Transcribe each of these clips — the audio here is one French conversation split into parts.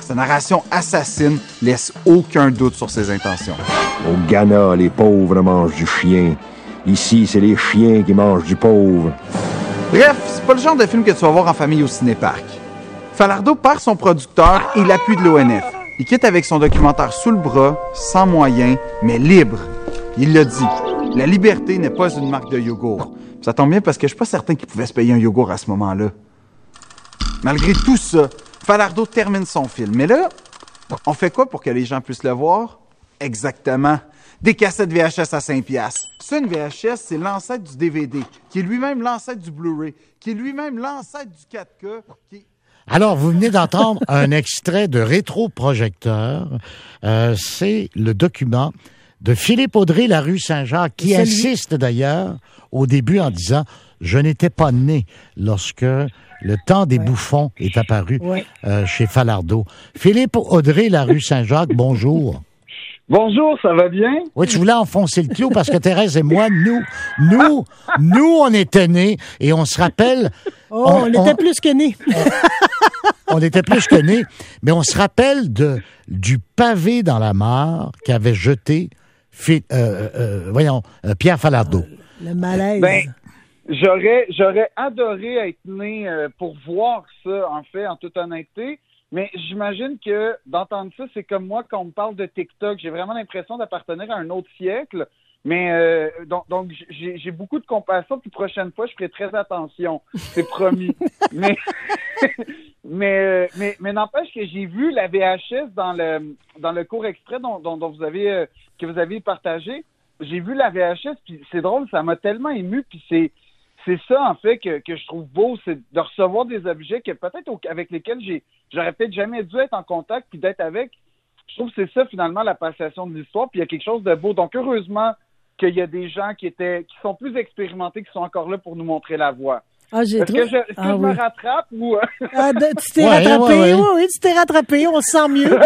Sa narration assassine laisse aucun doute sur ses intentions. Au Ghana, les pauvres mangent du chien. Ici, c'est les chiens qui mangent du pauvre. Bref, c'est pas le genre de film que tu vas voir en famille au cinéparc. Falardeau perd son producteur et l'appui de l'ONF. Il quitte avec son documentaire sous le bras, sans moyens, mais libre. Il l'a dit, la liberté n'est pas une marque de yogourt. Ça tombe bien parce que je suis pas certain qu'il pouvait se payer un yogourt à ce moment-là. Malgré tout ça, Falardeau termine son film. Mais là, on fait quoi pour que les gens puissent le voir? Exactement. Des cassettes VHS à 5$. Ça, une VHS, c'est l'ancêtre du DVD, qui est lui-même l'ancêtre du Blu-ray, qui est lui-même l'ancêtre du 4K, qui... Alors, vous venez d'entendre un extrait de Rétroprojecteur. C'est le document de Philippe Audrey, La rue Saint-Jacques, qui insiste d'ailleurs au début en disant « Je n'étais pas né lorsque le temps des bouffons est apparu chez Falardeau ». Philippe Audrey, La rue Saint-Jacques, bonjour. Bonjour, ça va bien? Oui, tu voulais enfoncer le clou parce que Thérèse et moi, nous, on était nés et on se rappelle... on était plus que nés. On était plus que nés, mais on se rappelle du pavé dans la mare qu'avait jeté Pierre Falardeau. Le malaise. Ben, j'aurais adoré être né pour voir ça, en fait, en toute honnêteté. Mais j'imagine que d'entendre ça, c'est comme moi quand on me parle de TikTok. J'ai vraiment l'impression d'appartenir à un autre siècle. Mais donc j'ai beaucoup de compassion. Puis prochaine fois, je ferai très attention. C'est promis. mais n'empêche que j'ai vu la VHS dans le court extrait dont vous avez que vous avez partagé. J'ai vu la VHS. Puis c'est drôle, ça m'a tellement ému. Puis c'est ça, en fait, que je trouve beau, c'est de recevoir des objets que peut-être avec lesquels j'aurais peut-être jamais dû être en contact, puis d'être avec. Je trouve que c'est ça, finalement, la passation de l'histoire, puis il y a quelque chose de beau. Donc, heureusement qu'il y a des gens qui sont plus expérimentés, qui sont encore là pour nous montrer la voie. Est-ce que je me rattrape ou... tu t'es rattrapé, oui, tu t'es rattrapé, on se sent mieux.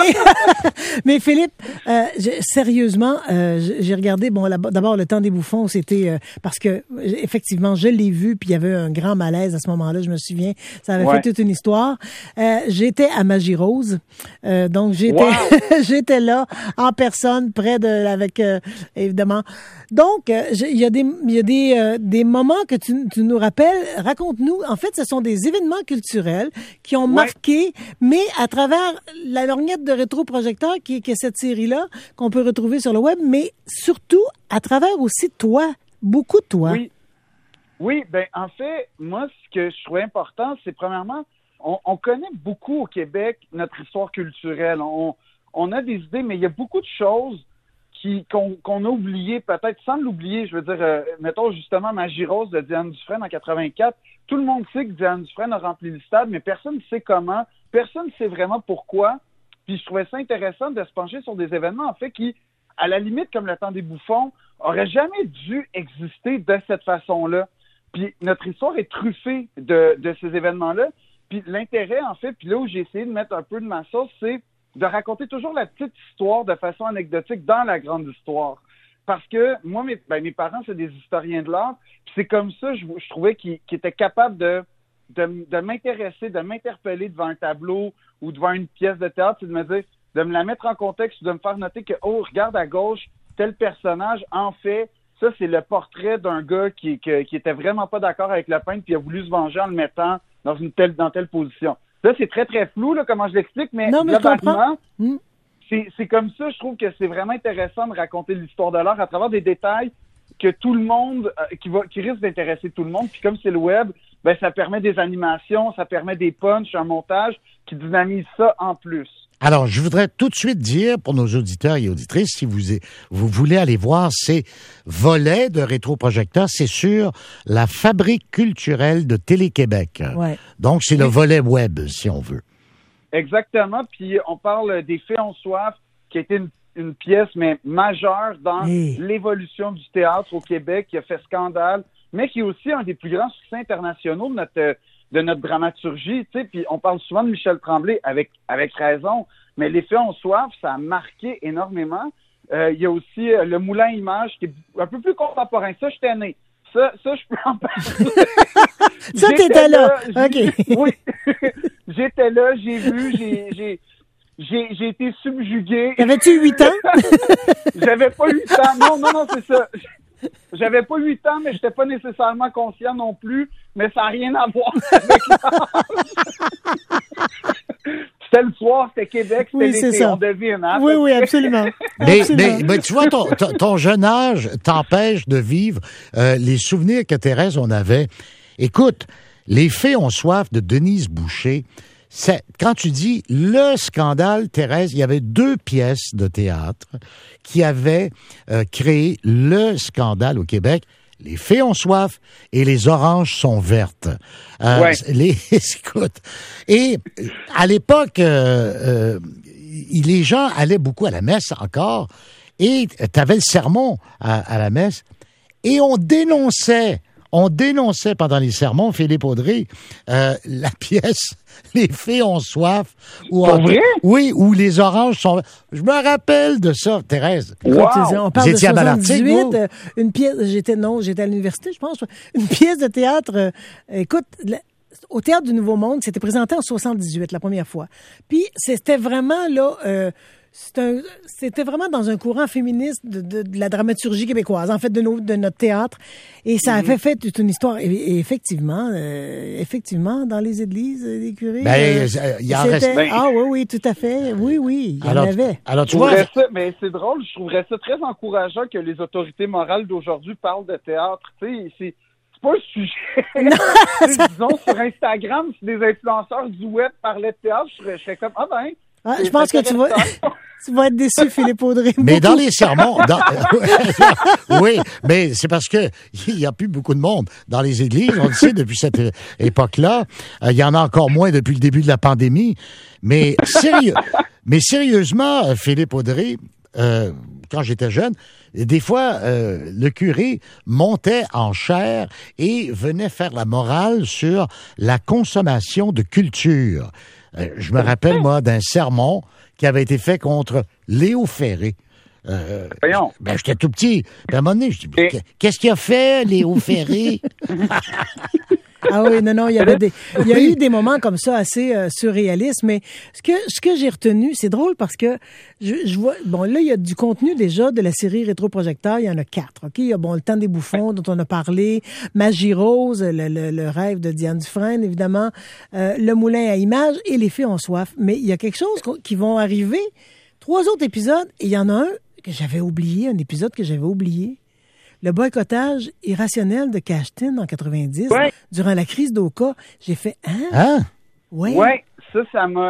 Mais Philippe, sérieusement, j'ai regardé, d'abord Le Temps des bouffons, c'était parce que effectivement, je l'ai vu, puis il y avait un grand malaise à ce moment-là, je me souviens, ça avait fait toute une histoire. J'étais à Magie Rose, donc j'étais là en personne, avec évidemment. Donc, il y a des moments que tu nous rappelles. Raconte-nous. En fait, ce sont des événements culturels qui ont marqué, mais à travers la lorgnette de Rétroprojecteur, qui est cette série-là, qu'on peut retrouver sur le web, mais surtout à travers aussi toi, beaucoup de toi. Oui, ben en fait, moi, ce que je trouve important, c'est premièrement, on connaît beaucoup au Québec notre histoire culturelle. On a des idées, mais il y a beaucoup de choses qu'on a oublié, peut-être sans l'oublier. Je veux dire, mettons justement Magie Rose de Diane Dufresne en 84. Tout le monde sait que Diane Dufresne a rempli le stade, mais personne ne sait comment. Personne ne sait vraiment pourquoi. Puis je trouvais ça intéressant de se pencher sur des événements, en fait, qui, à la limite, comme Le Temps des bouffons, auraient jamais dû exister de cette façon-là. Puis notre histoire est truffée de ces événements-là. Puis l'intérêt, en fait, puis là où j'ai essayé de mettre un peu de ma sauce, c'est de raconter toujours la petite histoire de façon anecdotique dans la grande histoire. Parce que moi, mes parents, c'est des historiens de l'art. Puis c'est comme ça, je trouvais qu'ils étaient capables de m'intéresser, de m'interpeller devant un tableau ou devant une pièce de théâtre, c'est de me dire, de me la mettre en contexte, de me faire noter que, regarde à gauche, tel personnage, en fait, ça, c'est le portrait d'un gars qui était vraiment pas d'accord avec le peintre puis a voulu se venger en le mettant dans telle position. Là, c'est très, très flou, là, comment je l'explique, mais globalement, c'est comme ça, je trouve que c'est vraiment intéressant de raconter l'histoire de l'art à travers des détails que tout le monde, qui risque d'intéresser tout le monde. Puis comme c'est le web, ben ça permet des animations, ça permet des punchs, un montage qui dynamise ça en plus. Alors, je voudrais tout de suite dire pour nos auditeurs et auditrices, si vous voulez aller voir ces volets de Rétroprojecteur, c'est sur la Fabrique culturelle de Télé-Québec. Ouais. Donc, c'est le volet web, si on veut. Exactement. Puis, on parle des Fées ont soif, qui a été une pièce, mais majeure dans l'évolution du théâtre au Québec, qui a fait scandale, mais qui est aussi un des plus grands succès internationaux de notre dramaturgie, tu sais, puis on parle souvent de Michel Tremblay avec raison, mais Les Fées ont soif, ça a marqué énormément. Il y a aussi le Moulin Image qui est un peu plus contemporain. Ça, j'étais né. Ça, je peux en parler. Ça, t'étais là. OK. Oui. J'étais là, j'ai vu, j'ai été subjugué. Avais-tu 8 ans? J'avais pas 8 ans. Non, c'est ça. J'avais pas 8 ans, mais j'étais pas nécessairement conscient non plus, mais ça n'a rien à voir avec l'âge. C'était le soir, c'était Québec, c'était l'été, on devine. Hein? Oui, absolument. Mais tu vois, ton jeune âge t'empêche de vivre les souvenirs que Thérèse, on avait. Écoute, Les Fées ont soif de Denise Boucher. Quand tu dis le scandale, Thérèse, il y avait 2 pièces de théâtre qui avaient créé le scandale au Québec. Les Fées ont soif et Les Oranges sont vertes. Écoute, et à l'époque, les gens allaient beaucoup à la messe encore, et tu avais le sermon à la messe, et on dénonçait pendant les sermons, Philippe Audrey, la pièce Les Fées ont soif. Oui, ou Les Oranges sont... Je me rappelle de ça, Thérèse. Wow. On parle de 78, une pièce... J'étais à l'université, je pense. Une pièce de théâtre... écoute... Au Théâtre du Nouveau Monde, c'était présenté en 78, la première fois. Puis, c'était vraiment, là... c'était vraiment dans un courant féministe de la dramaturgie québécoise, en fait, de notre théâtre. Et ça avait fait toute une histoire. Et effectivement, dans les églises, les curés... il y en reste... oui, tout à fait. Oui, il y en avait. Alors, tu vois... Mais c'est drôle, je trouverais ça très encourageant que les autorités morales d'aujourd'hui parlent de théâtre. Tu sais, c'est pas un sujet. Disons, sur Instagram, si des influenceurs du web parlaient de théâtre, je serais comme, je pense que tu vas être déçu, Philippe Audrey. Mais dans les sermons, oui, mais c'est parce que il y a plus beaucoup de monde dans les églises. On le sait depuis cette époque-là. Il y en a encore moins depuis le début de la pandémie. Mais sérieusement, Philippe Audrey, quand j'étais jeune, des fois, le curé montait en chaire et venait faire la morale sur la consommation de culture. Je me rappelle, moi, d'un sermon qui avait été fait contre Léo Ferré. J'étais tout petit. Puis à un moment donné, je dis, qu'est-ce qu'il a fait, Léo Ferré? Ah oui, non, il y a eu des moments comme ça assez surréalistes, mais ce que j'ai retenu, c'est drôle parce que je vois, là, il y a du contenu déjà de la série Rétroprojecteur, il y en a 4, OK? Il y a, Le Temps des bouffons, dont on a parlé, Magie Rose, le rêve de Diane Dufresne, évidemment, Le Moulin à images et Les Fées ont soif. Mais il y a quelque chose qui vont arriver, 3 autres épisodes, et il y en a un épisode que j'avais oublié. Le boycottage irrationnel de Cashtin en 90, durant la crise d'Oka, j'ai fait Oui, ça m'a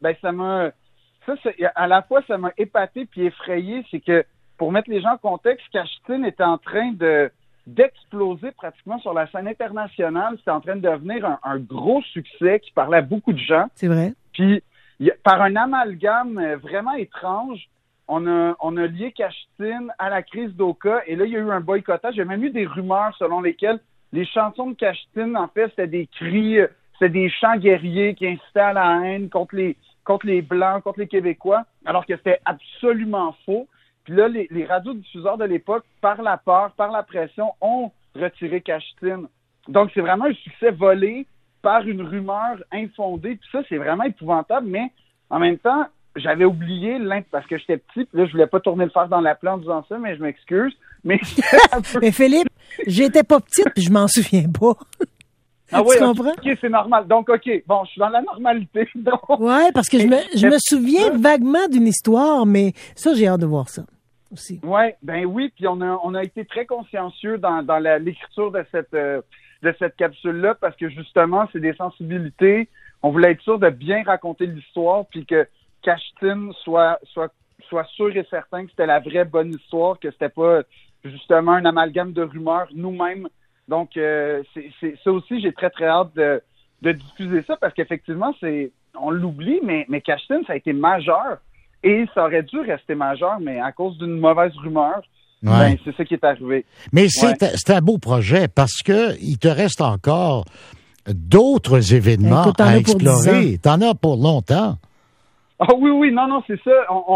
à la fois ça m'a épaté puis effrayé, c'est que pour mettre les gens en contexte, Cashtin était en train d'exploser pratiquement sur la scène internationale, c'était en train de devenir un gros succès qui parlait à beaucoup de gens. C'est vrai. Puis par un amalgame vraiment étrange, on a lié Cashtin à la crise d'Oka, et là, il y a eu un boycottage. Il y a même eu des rumeurs selon lesquelles les chansons de Cashtin, en fait, c'était des cris, c'était des chants guerriers qui incitaient à la haine contre les Blancs, contre les Québécois, alors que c'était absolument faux. Puis là, les radiodiffuseurs de l'époque, par la peur, par la pression, ont retiré Cashtin. Donc, c'est vraiment un succès volé par une rumeur infondée. Puis ça, c'est vraiment épouvantable, mais en même temps, j'avais oublié parce que j'étais petit, puis là, je voulais pas tourner le fer dans la plaie en disant ça, mais je m'excuse. Mais Philippe, j'étais pas petite, puis je m'en souviens pas. Ah oui, tu comprends? OK, c'est normal. Donc, OK, bon, je suis dans la normalité. Ouais, parce que je me souviens vaguement d'une histoire, mais ça, j'ai hâte de voir ça aussi. Ouais, oui, puis on a été très consciencieux dans l'écriture de cette capsule-là, parce que justement, c'est des sensibilités. On voulait être sûr de bien raconter l'histoire, puis que Cashtin soit sûr et certain que c'était la vraie bonne histoire, que c'était pas justement un amalgame de rumeurs nous-mêmes. Donc, c'est ça aussi, j'ai très, très hâte de diffuser ça, parce qu'effectivement, on l'oublie, mais Cashtin, ça a été majeur, et ça aurait dû rester majeur, mais à cause d'une mauvaise rumeur, c'est ça qui est arrivé. Mais c'est un beau projet, parce que il te reste encore d'autres événements à explorer. T'en as pour longtemps. Ah oui, non, c'est ça.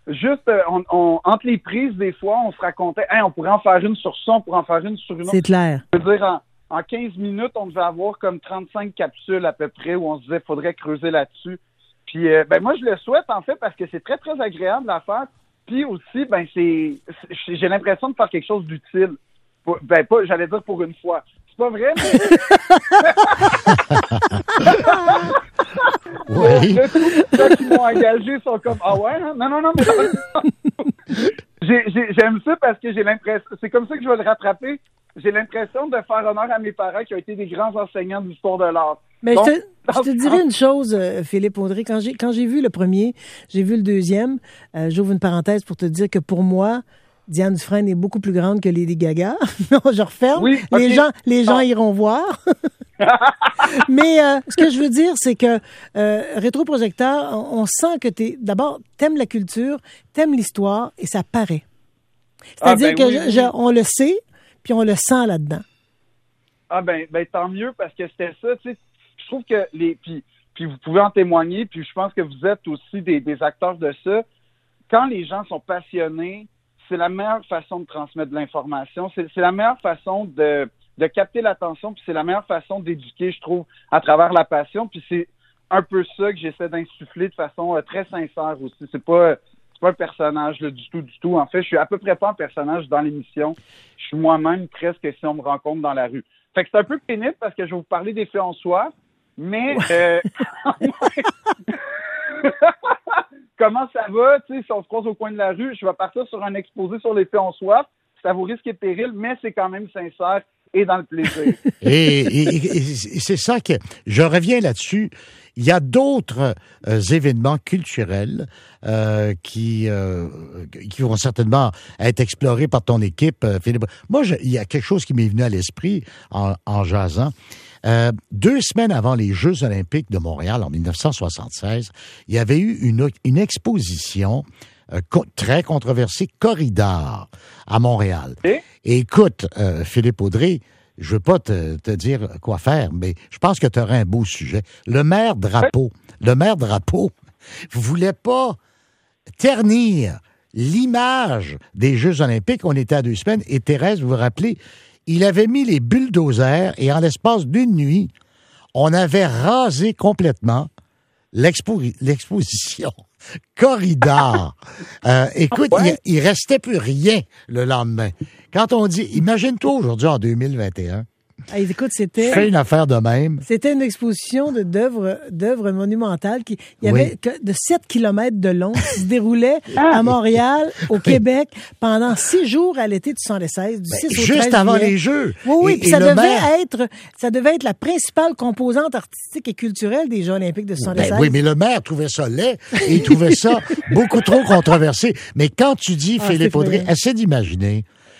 juste, entre les prises, des fois, on se racontait, on pourrait en faire une sur ça, on pourrait en faire une sur une autre. C'est clair. Je veux dire, en 15 minutes, on devait avoir comme 35 capsules à peu près où on se disait, faudrait creuser là-dessus. Puis, moi, je le souhaite, en fait, parce que c'est très, très agréable à faire. Puis aussi, j'ai l'impression de faire quelque chose d'utile. J'allais dire pour une fois. C'est pas vrai, mais... Oui. Ceux qui m'ont engagé sont comme, ah ouais, hein? Non, mais... J'aime ça parce que j'ai l'impression... C'est comme ça que je vais le rattraper. J'ai l'impression de faire honneur à mes parents qui ont été des grands enseignants de l'histoire de l'art. Mais je te dirais une chose, Philippe Audrey. Quand j'ai vu le premier, j'ai vu le deuxième. J'ouvre une parenthèse pour te dire que pour moi, Diane Dufresne est beaucoup plus grande que Lady Gaga. Non, je referme. Oui, okay. Les gens iront voir. Mais ce que je veux dire, c'est que Rétroprojecteur, on sent que t'aimes la culture, t'aimes l'histoire, et ça paraît. C'est-à-dire on le sait, puis on le sent là-dedans. Ah ben tant mieux, parce que c'était ça, tu sais. Je trouve que puis vous pouvez en témoigner, puis je pense que vous êtes aussi des acteurs de ça. Quand les gens sont passionnés, c'est la meilleure façon de transmettre de l'information. C'est la meilleure façon de capter l'attention, puis c'est la meilleure façon d'éduquer, je trouve, à travers la passion. Puis c'est un peu ça que j'essaie d'insuffler de façon très sincère aussi. C'est pas un personnage là, du tout. En fait, je suis à peu près pas un personnage dans l'émission. Je suis moi-même presque si on me rencontre dans la rue. Fait que c'est un peu pénible parce que je vais vous parler des faits en soi, mais comment ça va? Tu sais, si on se croise au coin de la rue, je vais partir sur un exposé sur les faits en soi. Ça vaut risque et péril, mais c'est quand même sincère et dans le plaisir. Et c'est ça que je reviens là-dessus. Il y a d'autres événements culturels qui vont certainement être explorés par ton équipe, Philippe. Moi, il y a quelque chose qui m'est venu à l'esprit en jasant. 2 semaines avant les Jeux olympiques de Montréal, en 1976, il y avait eu une exposition très controversée, Corridor, à Montréal. Et écoute, Philippe Audrey, je veux pas te dire quoi faire, mais je pense que tu aurais un beau sujet. Le maire Drapeau voulait pas ternir l'image des Jeux olympiques. On était à 2 semaines et Thérèse, vous vous rappelez, il avait mis les bulldozers et en l'espace d'une nuit, on avait rasé complètement l'exposition. Corridor. Écoute, il restait plus rien le lendemain. Quand on dit, imagine-toi aujourd'hui en 2021, écoute, c'était... Fais une affaire de même. C'était une exposition d'œuvres monumentales il y avait de 7 kilomètres de long qui se déroulait à Montréal, au Québec, pendant 6 jours à l'été du 1976, du 6 au 13 juste avant juillet. les Jeux. Oui, puis ça devait être la principale composante artistique et culturelle des Jeux olympiques de 1976. Oui, mais le maire trouvait ça laid et il trouvait ça beaucoup trop controversé. Mais quand tu dis, Philippe Audrey, essaie d'imaginer...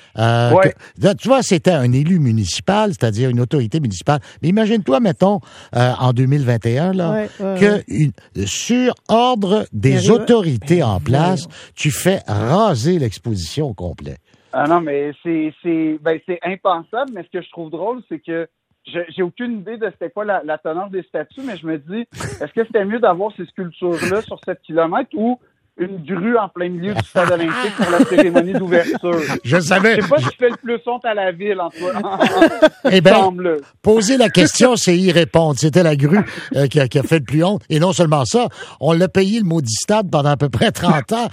tu vois, c'était un élu municipal, c'est-à-dire une autorité municipale. Mais imagine-toi, mettons, en 2021, que sur ordre des autorités en place, tu fais raser l'exposition au complet. Ah non, mais c'est impensable, mais ce que je trouve drôle, c'est que j'ai aucune idée de c'était quoi la teneur des statues, mais je me dis, est-ce que c'était mieux d'avoir ces sculptures-là sur 7 kilomètres ou une grue en plein milieu du stade olympique pour la cérémonie d'ouverture? Je savais. Je sais pas si fait le plus honte à la ville, en toi. Eh bien, poser la question, c'est y répondre. C'était la grue qui a fait le plus honte. Et non seulement ça, on l'a payé le maudit stade pendant à peu près 30 ans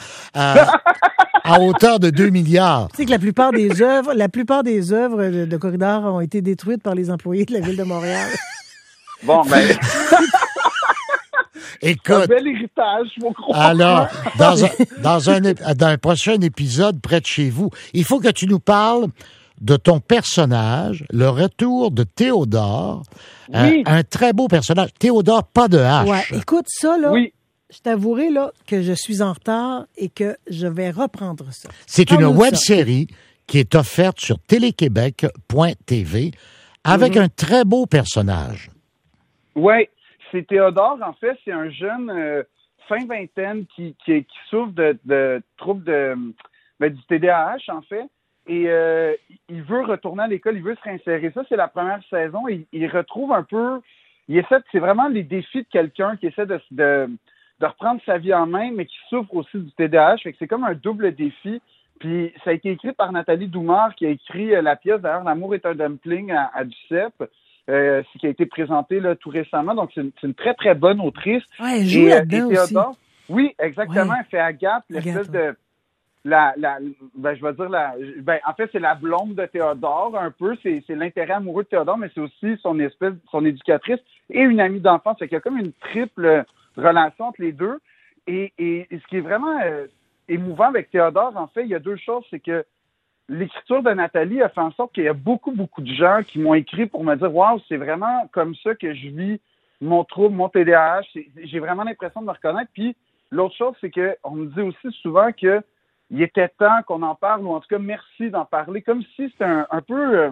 à hauteur de 2 milliards. Tu sais que la plupart des œuvres de Corridor ont été détruites par les employés de la Ville de Montréal. Bon, ben... Écoute, un bel héritage, faut croire. Alors, dans un prochain épisode près de chez vous, il faut que tu nous parles de ton personnage, le retour de Théodore. Oui. Un très beau personnage. Théodore, pas de H. Ouais, écoute ça, là. Oui. Je t'avouerai là, que je suis en retard et que je vais reprendre ça. C'est une web-série qui est offerte sur téléquébec.tv avec un très beau personnage. Oui. C'est Théodore, en fait, c'est un jeune fin vingtaine qui souffre de troubles du TDAH, en fait, et il veut retourner à l'école, il veut se réinsérer. Ça, c'est la première saison, et il retrouve un peu... c'est vraiment les défis de quelqu'un qui essaie de de reprendre sa vie en main, mais qui souffre aussi du TDAH. Fait que c'est comme un double défi. Puis ça a été écrit par Nathalie Doumard, qui a écrit la pièce, d'ailleurs, L'amour est un dumpling à Duceppe, qui a été présentée là, tout récemment. Donc, c'est une très, très bonne autrice. Ouais, elle joue là-dedans et Théodore, aussi. Oui, exactement. Ouais. Elle fait Agathe, l'espèce de... en fait, c'est la blonde de Théodore, un peu. C'est l'intérêt amoureux de Théodore, mais c'est aussi son éducatrice et une amie d'enfance. Fait qu'il y a comme une triple relation entre les deux. Et ce qui est vraiment émouvant avec Théodore, en fait, il y a deux choses. C'est que l'écriture de Nathalie a fait en sorte qu'il y a beaucoup, beaucoup de gens qui m'ont écrit pour me dire « Wow, c'est vraiment comme ça que je vis mon trouble, mon TDAH. » J'ai vraiment l'impression de me reconnaître. Puis l'autre chose, c'est qu'on me dit aussi souvent que il était temps qu'on en parle, ou en tout cas, merci d'en parler, comme si c'était un peu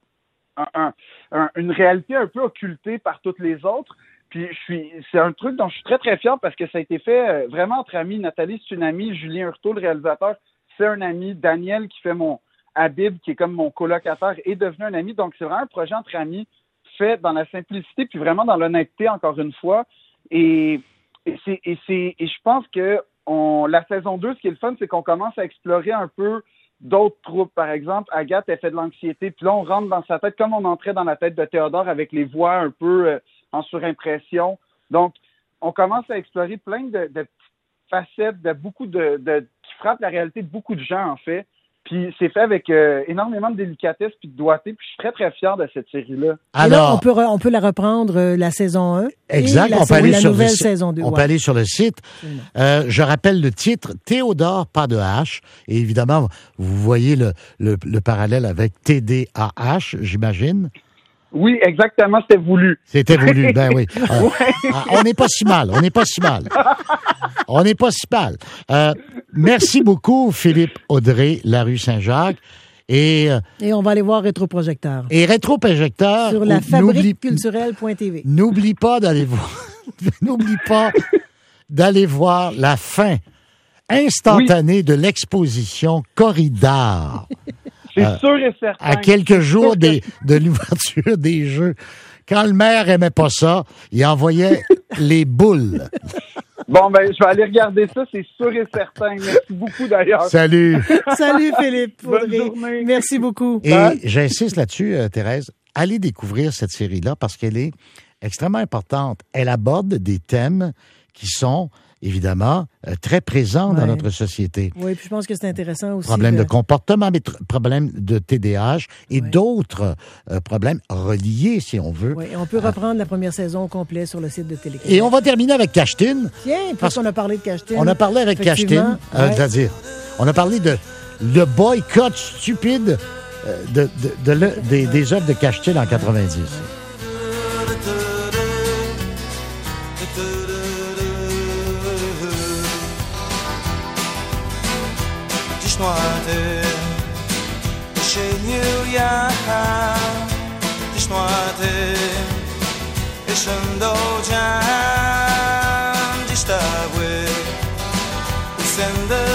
une réalité un peu occultée par toutes les autres. Puis c'est un truc dont je suis très, très fier parce que ça a été fait vraiment entre amis. Nathalie, c'est une amie. Julien Hurtaud, le réalisateur, c'est un ami. Daniel, qui fait mon Habib, qui est comme mon colocataire, est devenu un ami. Donc, c'est vraiment un projet entre amis fait dans la simplicité puis vraiment dans l'honnêteté, encore une fois. Et je pense que la saison 2, ce qui est le fun, c'est qu'on commence à explorer un peu d'autres troubles. Par exemple, Agathe, elle fait de l'anxiété. Puis là, on rentre dans sa tête comme on entrait dans la tête de Théodore avec les voix un peu en surimpression. Donc, on commence à explorer plein de petites facettes, de beaucoup qui frappent la réalité de beaucoup de gens, en fait. Puis c'est fait avec énormément de délicatesse puis de doigté. Puis je suis très, très fier de cette série-là. Alors, et là, on peut la reprendre la saison 1. Exact. Et on peut aller la sur nouvelle le saison 2. On peut aller sur le site. Je rappelle le titre, Théodore, pas de H. Et évidemment, vous voyez le parallèle avec TDAH, j'imagine. Oui, exactement, c'était voulu. C'était voulu, ben oui. On n'est pas si mal, merci beaucoup, Philippe Audrey, La Rue Saint-Jacques. Et on va aller voir Rétroprojecteur. Et Rétroprojecteur. Sur la fabriqueculturelle.tv. N'oublie pas d'aller voir la fin instantanée de l'exposition Corridor. C'est sûr et certain. À quelques jours de l'ouverture des Jeux. Quand le maire aimait pas ça, il envoyait les boules. Bon, ben, je vais aller regarder ça, c'est sûr et certain. Merci beaucoup, d'ailleurs. Salut. Salut, Philippe. Bonne journée. Merci beaucoup. Et j'insiste là-dessus, Thérèse, allez découvrir cette série-là parce qu'elle est extrêmement importante. Elle aborde des thèmes qui sont évidemment très présents dans notre société. Oui, puis je pense que c'est intéressant aussi. Problèmes de comportement, mais problèmes de TDAH et d'autres problèmes reliés, si on veut. Oui, on peut reprendre la première saison au complet sur le site de Télé-Québec. Et on va terminer avec Cachetin. Tiens, parce qu'on a parlé de Cachetin. On a parlé avec Cachetin, c'est-à-dire, on a parlé de le boycott stupide des œuvres de Cachetin en 90. Send the